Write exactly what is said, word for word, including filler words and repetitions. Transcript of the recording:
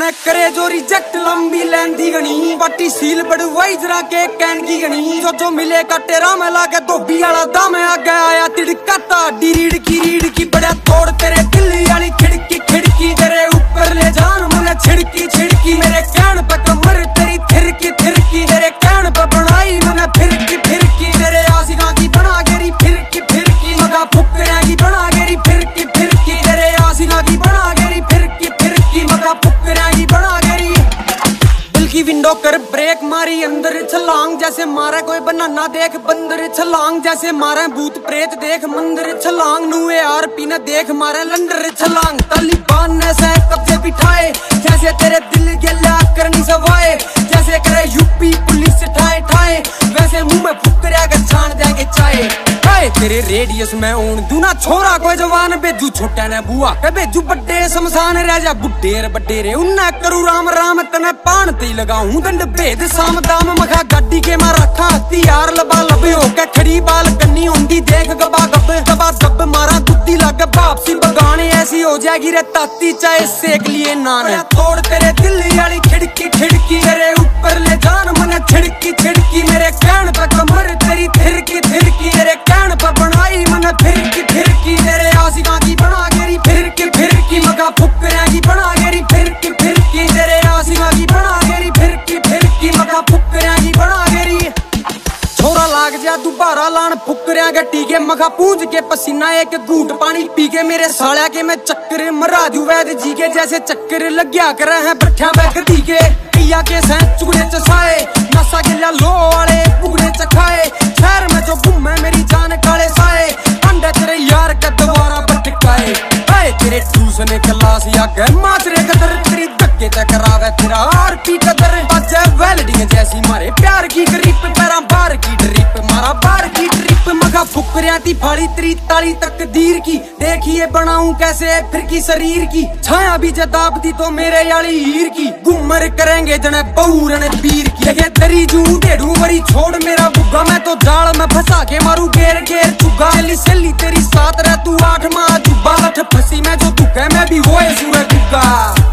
ने करे जो रिजेक्ट लंबी लाइन दी गणी बटी सील बड़वाई जरा के कैन की गणी जो जो मिले का टेरा में लाके धोबी वाला दम आगे आया तिड़काता डी रीड की रीड की बड़ा तोड़ तेरे दिल वाली खिड़की खिड़की तेरे ऊपर ले जान मुझे छिड़की छिड़की मेरे कान पे कमर तेरी थिरकी थिरकी तेरे कान पे बनाई मैंने फिरकी फिरकी तेरे आशिका की बना गेरी फिरकी फिरकी मगा फुकरिया की बना गेरी फिरकी फिरकी तेरे आशिका की बना गेरी फिरकी फिरकी मगा फुकरिया की बना गेरी दिल की विंडो कर ब्रेक मारी अंदर छलांग जैसे मारे कोई बनाना देख बंदर छलांग जैसे मारे भूत प्रेत देख मंदिर छलांग नुए आर पी ने देख मारे लंडर छलांग तालिबान ने से कब्जे बिठाए जैसे तेरे दिल गला करनी सवाए जैसे करे यूपी पुलिस ठाए ठाए वैसे मुंह में फुकरिया के छान देंगे चाहे तेरे रेडियस में ऊन दूना छोरा कोई जवान बेजू छोटा ने बुआ के बेजू बड्डे शमशान रह जा बुड्ढेर बड्डेरे उन्ना करू राम राम तने पान ते लगाऊं दंड भेद साम दाम मखा गाड़ी के मार रखा हथियार लबा लबे होके खड़ी बाल कन्नी होंदी देख गबा गब गबा गब मारा गुद्दी लग वापसी बगाने ऐसी हो जाएगी रे ताती चाहे सेक लिए नान तोड़ तेरे दिल वाली खिड़की खिड़की तेरे ऊपर ले जान मने छिड़की छिड़की मेरे कान पे कमर तेरी थिरकी थिरकी तेरे कान पे बनाई मने फिरकी फिरकी तेरे आशिका की बना गेरी फिरकी फिरकी मगा फुकरिया की बना गेरी फिरकी फिरकी तेरे आशिका की बना गेरी फिरकी फिरकी मगा फुकरिया की बना गेरी छोरा लाग जा दोबारा लान फुकरिया के टीके मखा पूंज के पसीना एक घूट पानी पी के मेरे सालिया के मैं चक्कर मराजू वैद जी के जैसे चक्कर लग गया करे हैं बैठा बैठ दी के पिया के सैं चुगड़े चसाए नशा गिला लो वाले पुगड़े चखाए शहर में जो घूमे मेरी जान काले साए अंडे तेरे यार का दोबारा पटकाए आए तेरे टूसने क्लास या गए माचरे कदर तेरी धक्के टकरावे तेरा आर पी कदर बजे वेल्डिंग जैसी मारे प्यार की ग्रिप पैरा बार की ड्रिप मारा बार की ड्रिप मगा फुकरिया ती फाड़ी तेरी ताली तकदीर की देखिए बनाऊं कैसे फिर की शरीर की छाया भी जदाब दी तो मेरे याली हीर की गुमर करेंगे जने बहुरने पीर की लगे तेरी जू ढेड़ू वरी छोड़ मेरा बुग्गा मैं तो जाल में फंसा के मारू घेर घेर चुगा चली सली तेरी साथ रह तू आठ माह जुब्बा लठ फंसी मैं जो दुखे मैं भी होए सूरज गुग्गा।